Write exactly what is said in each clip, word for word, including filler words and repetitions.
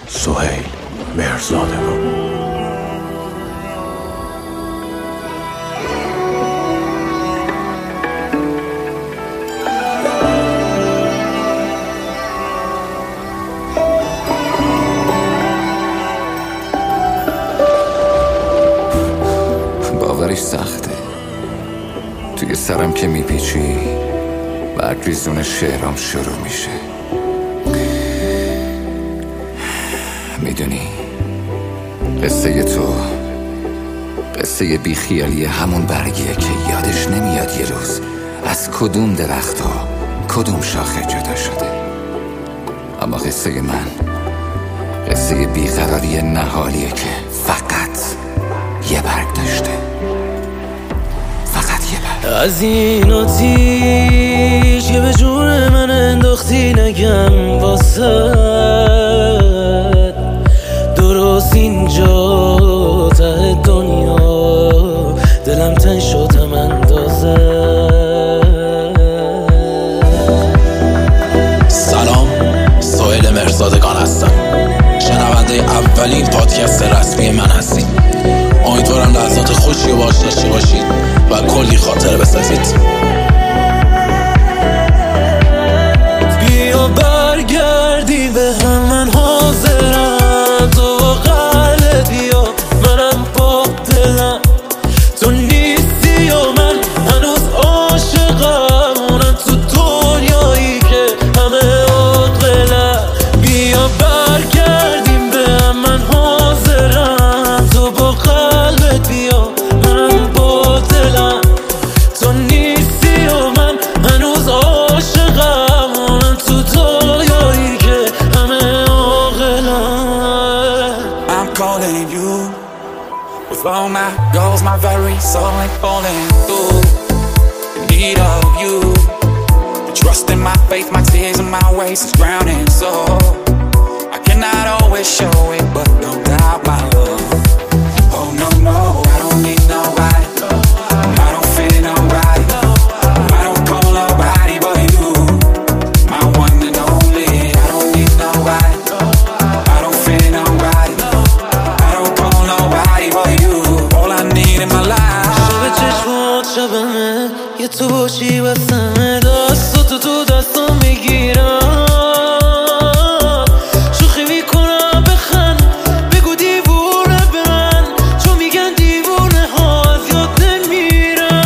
سهیل مهرزادگان. باورش سخته، توی سرم که میپیچی بعد ریزون شعرام شروع میشه. میدونی قصه تو قصه بیخیالی همون برگیه که یادش نمیاد یه روز از کدوم درخت ها کدوم شاخه جدا شده. اما قصه من قصه بیقراری نهالیه که فقط یه برگ داشته، فقط یه برگ. از این آتیش که به جون من انداختی نگم واسه درست اینجا ته دنیا دلم تن شدم اندازه. سلام، سهیل مهرزادگان هستم. شنونده اولین پادکست رسمی من هستید. امیدوارم لحظات خوشی و باش داشته باشید و کلی خاطره بسازید. بیا برگردی به هم، من حاضرم، تو قلب بیا، منم با دلم، تو نیستی و من هنوز عاشقم، اونم تو دنیایی که همه عاقلم. بیا برگردیم به هم، من حاضرم، تو با قلبت بیا، منم با دلم، تو نیستی و من هنوز عاشقم، اونم تو دنیایی که همه عاقلم. I'm calling you with all my goals, my very soul ain't falling through. In need of you, the trust in my faith, my tears and my ways is drowning. So I cannot always show it, but no doubt my love. Oh no no, I don't need nobody. I don't feel nobody. I don't call nobody but you, my one and only. I don't need nobody. I don't feel nobody. I don't call nobody but you, all I need in my life. شب چشمات شبمه، یه تو باشی بسمه، دستاتو تو دستم میگیرم، شوخی میکنم بخند، بگو دیوونه به من، چون میگن دیوونه ها از یاد نمیرن.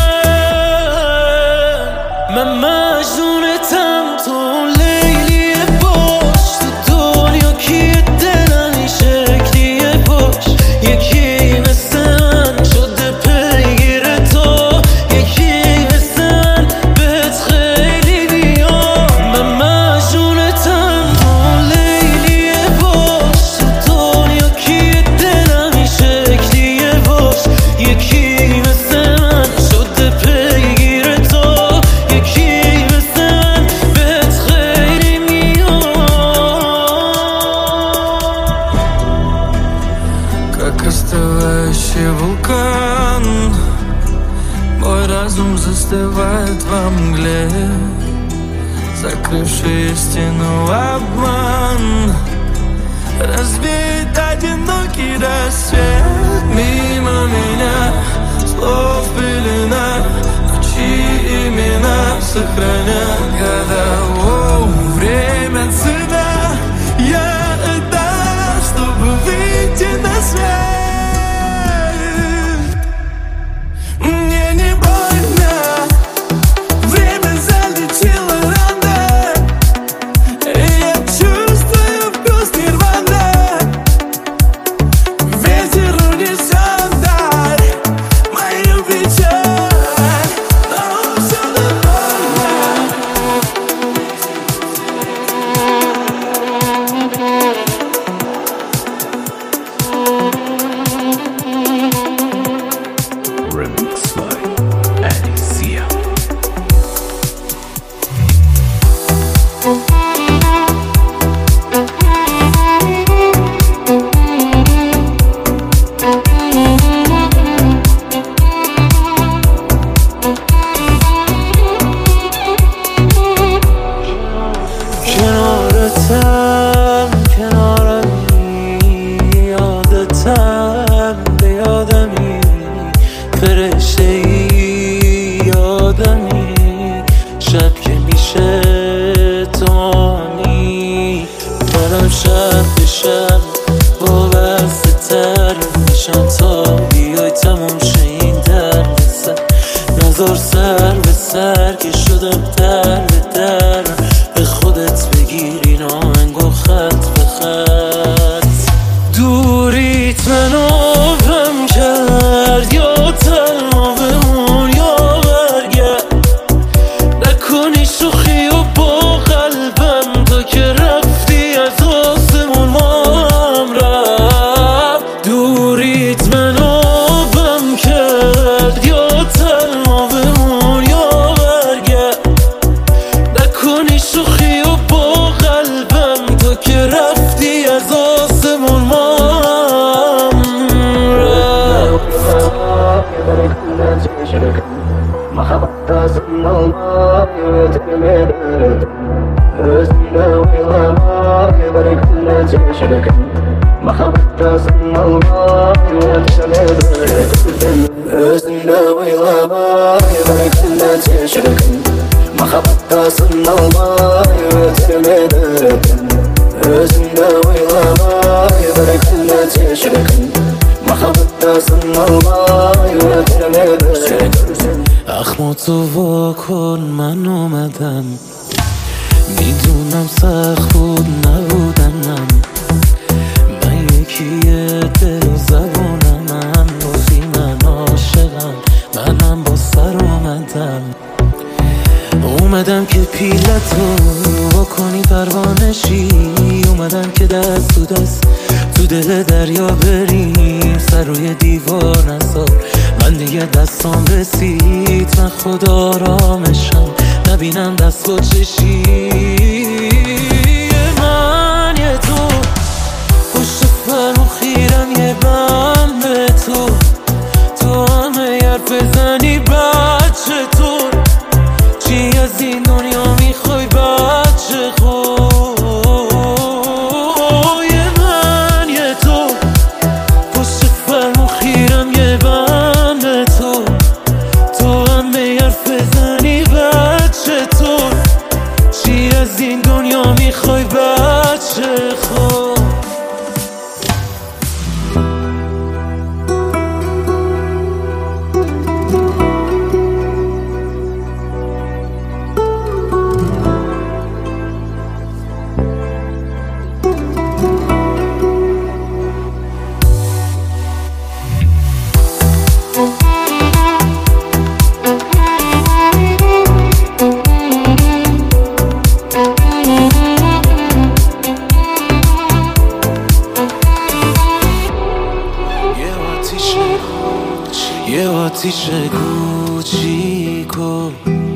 من مجنونتم، تو لیلیه باش، تو دنیا کیه دلم این شکلیه باش. یکی مثل من شده پیگیر تو، یکی مثل من بهت خیلی بیام. من مجنونتم، تو لیلیه باش، تو دنیا کیه دلم این شکلیه باش. یکی مثل من شده پیگیر تو، یکی مثل من بهت خیلی میام. Как остывающий вулкан, мой разум застывает во мгле, закрывший истину обман, разбит одинокий рассвет. Мимо меня слов пелена, ночи имена сохранят года. Оу, время цена, я отдам, чтобы выйти на свет. Мне не больно, время залетело рано, и я чувствую вкус нирваны. Ветер унесет даль мою печаль, но все довольно. برم شب به شب وابسته تر میشم تا بیای تموم شه این درد سر. نذار سر به سر که شدم در به در، به خودت بگیر این آهنگ و خط به خط. دوریت منو غم کرد یا تنها بمون یا برگرد، نکنی شوخی و با قلبم تا که رفتی از آسمون ما هم رفت. دوریت منو غم کرد یا تنها بمون یا برگرد، نکنی شوخی و با قلبم تا که رفتی از آسمون ما هم رفت. اخماتو وا کن من اومدم، میدونم سخت بود نبودنم، من یکیه دل و زبونم، من بازی من عاشقم، منم با سر اومدم. اومدم که پیلتو وا کنی پروانشی، اومدم که دست تو دست تو دل دریا بریم، سر روی دیوار نذار من دیگه دستام رسید، من خدا آرامشم نبینم دست با چشی. من یه تو پشت فرمون خیرم یه بم به تو، تو همه حرف بزنی بچه تو، چی از این دنیا میخوای بچه خود. من یه تو پشت فرمون خیرم یه بم به تو، تو همه حرف بزنی بچه تو، چی از این دنیا میخوای بچه خود. یه آتیش کوچیکو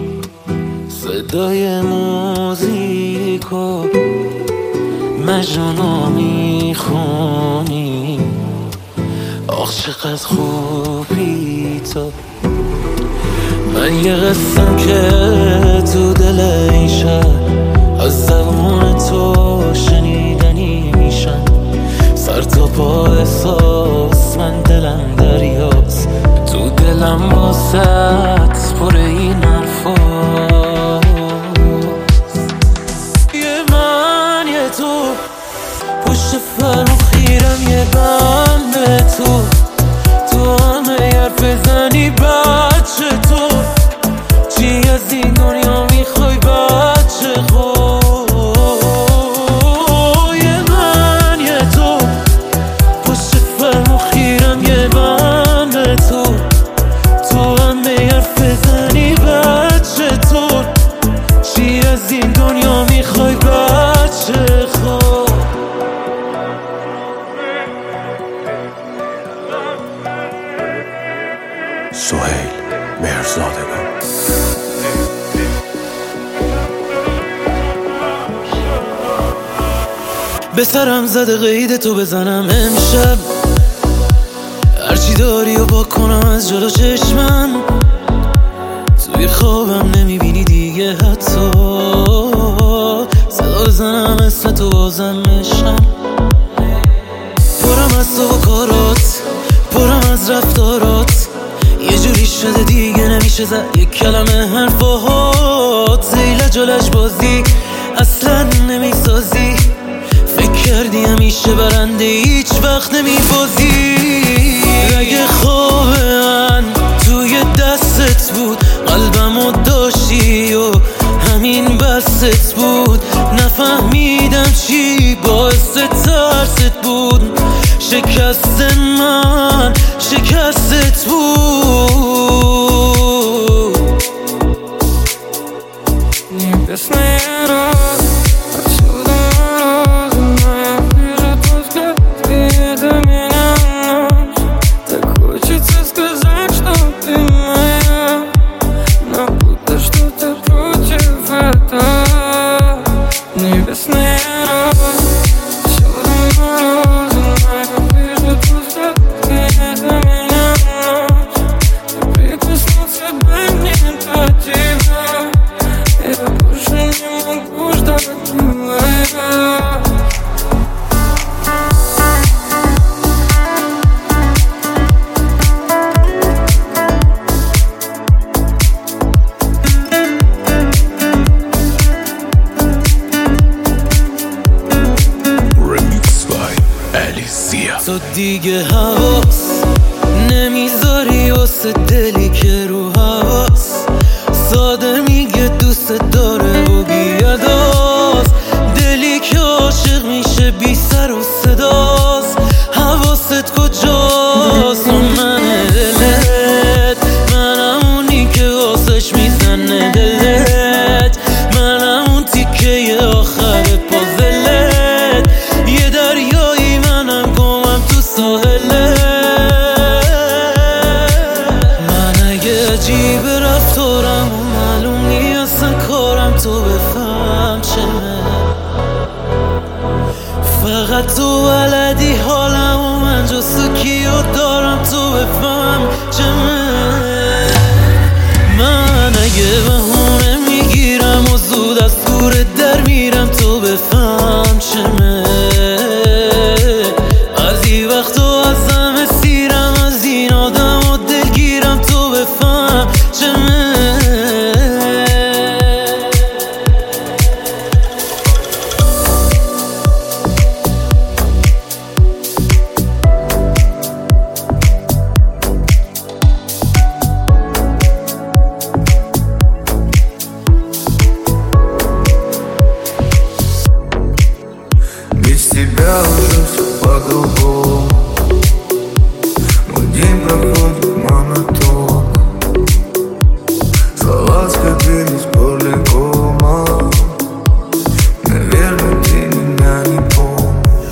صدای موزیکو مجنونو میخونی، آخ چقدر خوبی تو. من یه قسم که تو دل این شهر از زبون تو شنیدنی میشن، سر تا پا احساس من دلم دریاست، تو دلم واسط پر این حرفاست. یه من یه تو پشت فرمون خیرم یه بم به تو، تو همه حرف بزنی بچه تو، چی از این دنیا میخوای بچه خود. یه من یه تو پشت فرمون خیرم یه بم به تو، تو همه حرف بزنی بچه تو، چی از این دنیا میخوای بچه خود. سهیل مهرزادگان. به سرم زده قید تو بزنم امشب، هرچی داری و با کنم از جلو چشمم، توی خوابم نمیبینی دیگه حتی، صدا بزنم اسم تو بازم مشم. پرم از تو و کارات، پرم از رفتارات، یه جوری شده دیگه نمیشه زد یک کلمه حرفات. زیل جلش بازی اصلا نمیسازی، فکر همیشه برنده هیچ وقت نمیبازی. اگه خواب من توی دستت بود قلبمو داشتی و همین بست بود، نفهمیدم چی باعث ترست بود. شکست من شکستت بود. Небесные розы отсюда морозы, моя ближе тоска, ты до меня ночь. Так хочется сказать, что ты моя, но будто что-то против этого. Небесные розы отсюда морозы, моя ближе тоска, ты до меня ночь. Прикоснуться бы мне до тебя, я больше не могу ждать, милая. Remix by Alicia. تو دیگه حواس نمیذاری واسه دلی که رو حواس ساده میگه دوست داره و بیاداز. دلی که عاشق میشه بی سر و صداست. حواست کجاست؟ اون منه دلت، منم اونی که واسش میزنه دلت، منم اون تیکه آخر پازلت. یه دریایی منم گمم تو ساحلت. من اگه عجیب رفتارم و معلوم نیستن کارم تو بفهم چمه. فقط تو بلدی حالم و من جستو کیو دارم تو بفهم چمه. من اگه بهونه میگیرم و زود از دور در میرم تو بفهم چمه. از این وقت و از همه سیرم از این آدم و دلگیرم تو بفهم چمه. Без тебя уже все по-другому. Мой день проходит монотонно. Слова скопились полигома. Наверное, ты меня не помнишь.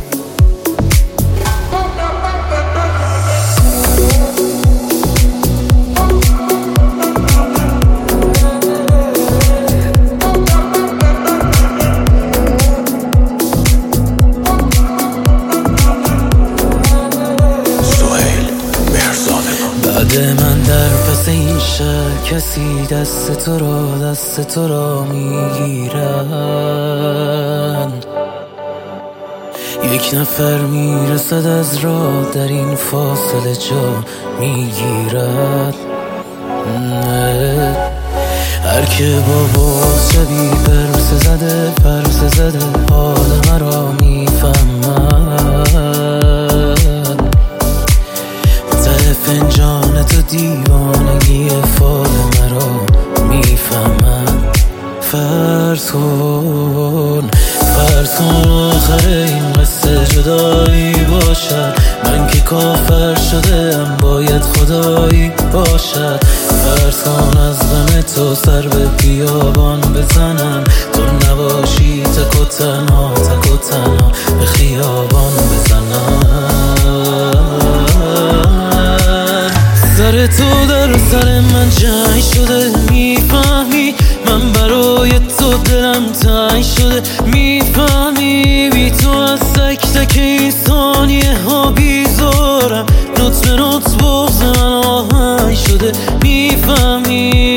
سهیل مهرزادگان. بعد من در پس این شهر کسی دست تو را دست تو را میگیرن. یک نفر میرسد از راه در این فاصله جا میگیرد. هر که با باز شبی پرسه زده پرسه زده حال مرا میفهمد. ته فنجان تو دیوانگی فال مرا میفهمد. فرض کن فرض کن آخر این قصه جدایی باشد. من که کافر شده ام باید خدایی باشد. فرض کن از غم تو سر به بیابان بزنم. تو نباشی تک و تنها تک و تنها به خیابان بزنم. سر تو در سر من جنگ شده میفهمی. من برای تو دلم تنگ شده میفهمی. بی تو از تک تک این ثانیه ها بیزارم. نوت به نوت بغض من آهنگ شده میفهمی.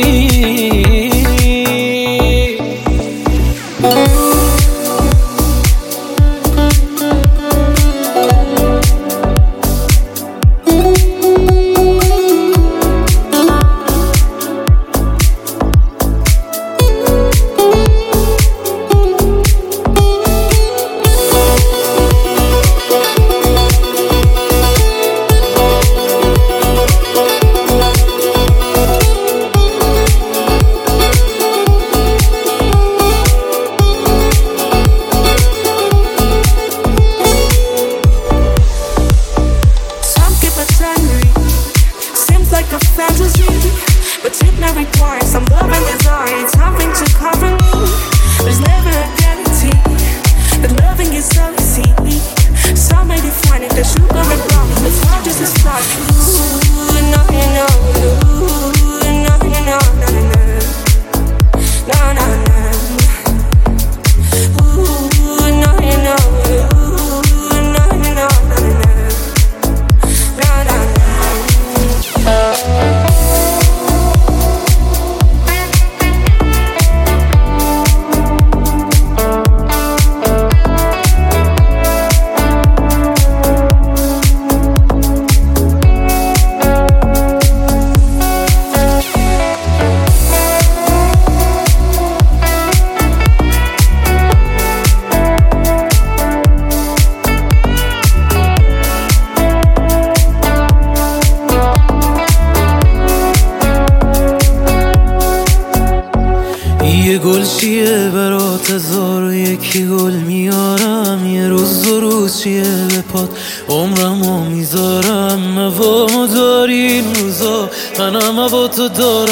دو روز چیه به پات عمرمو میذارم هوا داری این روزا منم هوا تو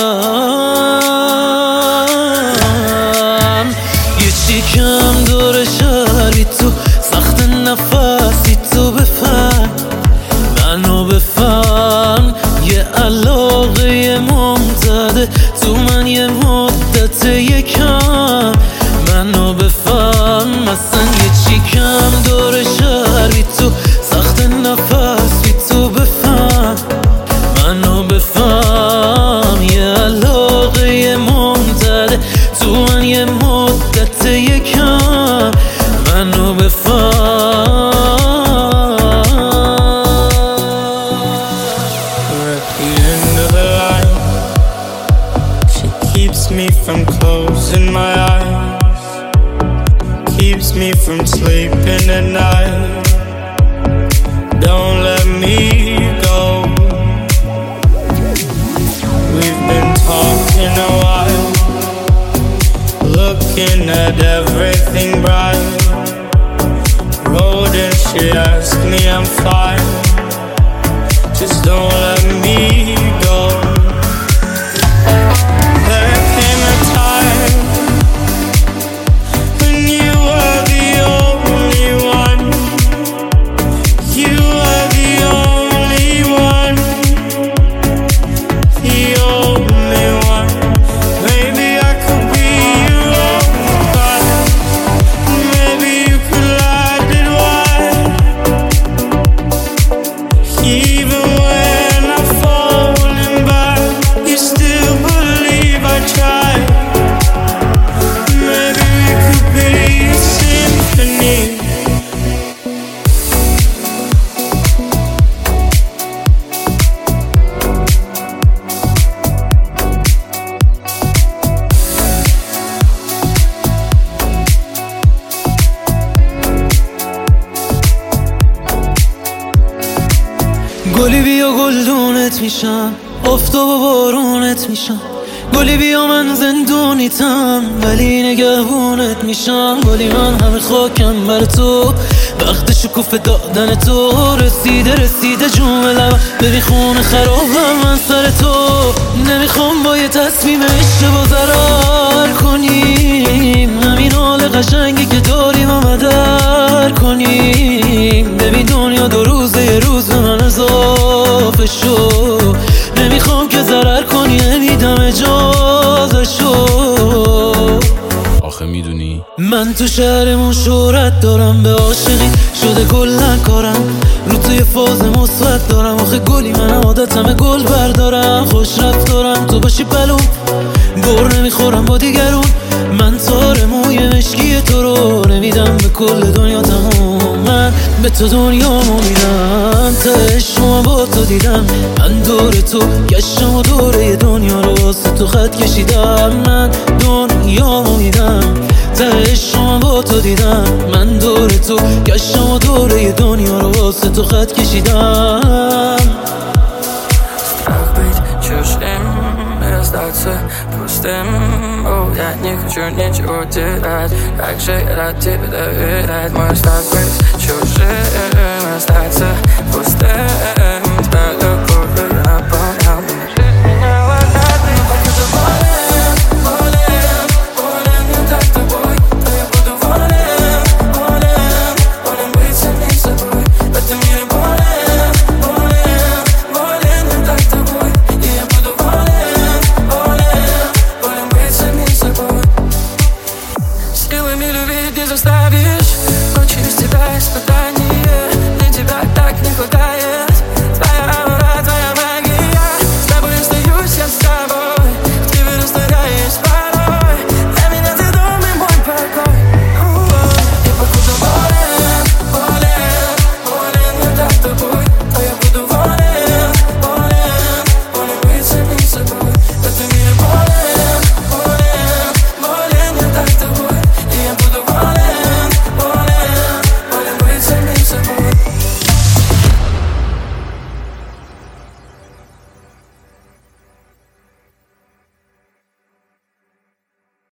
دارم یه چی کم داره شهری تو سخت نفسی تو بفهم منو بفهم یه علاقه ممتده تو من یه مدت یکم منو بفهم مثلا یه چی کم داره شهری تو سخت نفسی تو بفهم منو بفهم یه علاقه ممتده تو من یه مدت یکم منو بفهم Keeps me from closing my eyes, keeps me from sleeping at night. Don't let me go. We've been talking a while, looking at everything bright. Road and she asked me I'm fine, just don't let me go. گلی بیا گلدونت میشم آفتاب و بارونت میشم گلی بیا من زندونیتم ولی نگهبونت میشم گلی من همه خاکم بر تو وقت شکوفه دادن تو رسیده رسیده جون لبم ببین خونه خرابم من سر تو نمیخوام با یه تصمیم اشتباه ضرر کنیم همین حال قشنگی که داریم و مدر کنیم ببین دنیا دو روزه یه روز به من اضافه شو نمیخوام که ضرر کنی نمیدم اجازه شو آخه میدونی من تو شهرمون شهرت دارم به عاشقی شده کلن کارم رو توی فاز مثبت دارم آخه گلی منم عادتمه گل بردارم خوش رفتارم تو باشی بلوم بر نمیخورم با دیگرون من تار موی مشکی تو رو نمیدم به کل دنیا تموم من به تو دنیامو میدم تهش شما با تو دیدم من دور تو گشتم و دوره دنیا رو واسه تو خط کشیدم من دنیامو میدم تهش شما با تو دیدم من دور تو گشتم و دوره دنیا رو واسه تو خط کشیدم Starten pusten och jag nickar kör ner och det är jag säger att det är det är man stark